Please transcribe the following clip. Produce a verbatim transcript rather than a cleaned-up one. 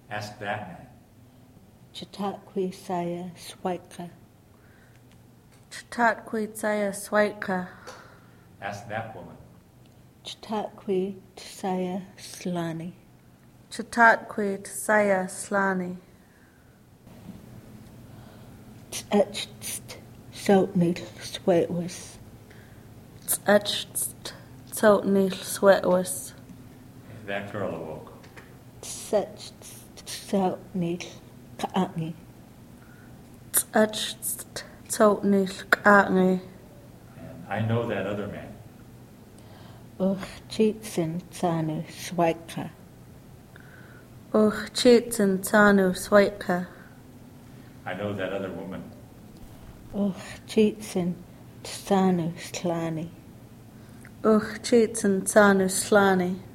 Ask that man. Chatakwi saya swaika. Chatakwi saya swaika. Ask that woman. Chatakwi saya slani. Chatakwi saya slani. Tsetst sotnil swetwas. Tsetst sotnil swetwas. That girl awoke. Tsetst sotnil kaangi. Tsetst sotnil kaangi. And I know that other man. Uch chitsin tsanu swaika. Uch chitsin tsanu swaika. I know that other woman. Uch chitsin tsanu slani. Uch chitsin tsanu slani.